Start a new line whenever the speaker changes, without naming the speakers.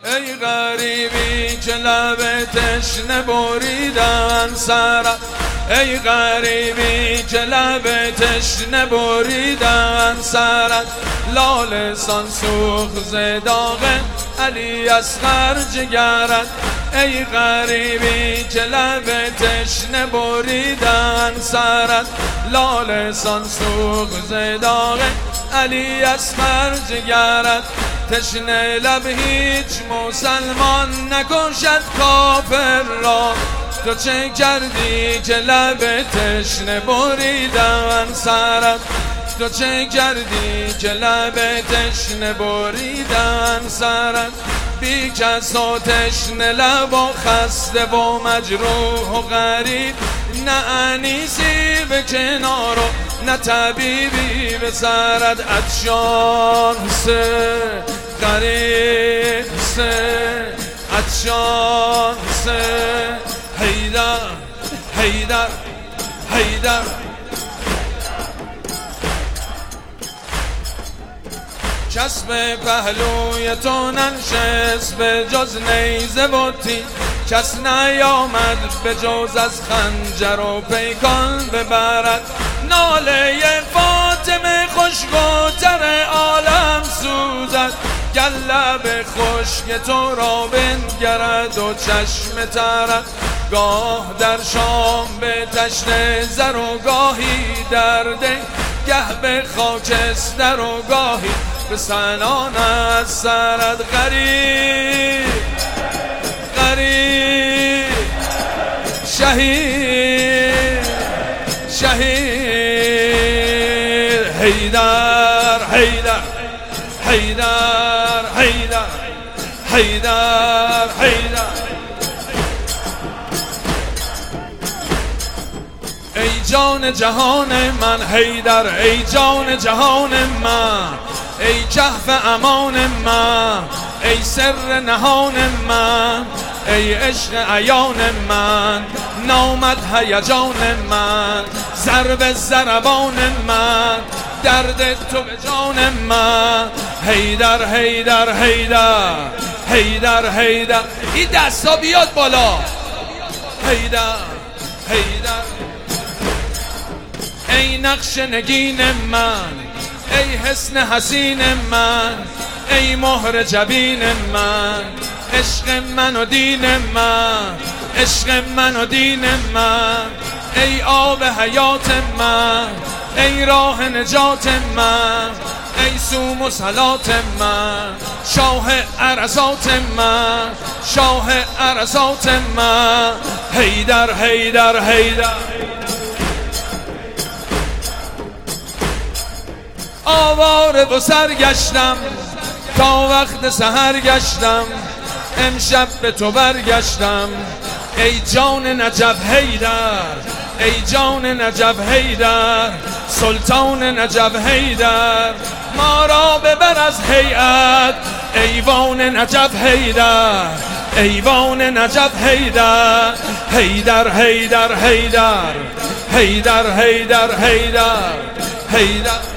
ای غریبی که لب تشنه بریدن سرت، ای غریبی که لب تشنه بریدن سرت، لالسان سوخت ز داغ علی اصغر جگرت، ای غریبی که لب تشنه بریدن سرت، لالسان سوخت ز داغ علی اصغر جگرت، تشنه لب هیچ مسلمان نکشد کافر را، تو چه کردی که لب تشنه بریدن سرت، تو چه کردی که لب تشنه بریدن سرت، بی کس و تشنه لب و خسته و مجروح و غریب، نه انیسی به کنار و نه طبیبی به سرت، عطشان سه غریب سه عطشان سه حیدر حیدر حیدر، کس به پهلوی تو ننشست به جز نیزه و تیر، کس نیامد به جز از خنجر و پیکان ببرد، ناله فاطمه خوشگوتر عالم سوزد، گر لب خشک تو را بنگرد و چشم ترت، گاه در شام به تشت زر و گاهی در ده، گه به خاکستر و گاهی به سنان از سرت، غریب غریب شهید شهید، حیدر حیدر حیدر حیدر حیدر حیدر، ای جان جهان من حیدر، ای جان جهان من، ای کهف امان من، ای سر نهان من، ای عشق عیان من، نامد هیجان من، ضرب ضربان من، درد تو به جان من، حیدر حیدر حیدر حیدر حیدر، این دستا بیاد بالا، حیدر حیدر، ای نقش نگین من، ای حسن حسین من، ای مهر جبین من، عشق من و دین من، عشق من و دین من، ای آب حیات من، ای راه نجات من، ای سوم و صلات من، شاه عرصات من، شاه عرصات من، حیدر حیدر حیدر، آواره و سرگشتم تا وقت سحر گشتم، امشب به تو برگشتم، ای جان نجف حیدر، ای جان نجف حیدر، سلطان نجف حیدر، ما را ببر از هیئت، ایوان نجف حیدر، ایوان نجف حیدر، حیدر حیدر حیدر حیدر حیدر حیدر حیدر.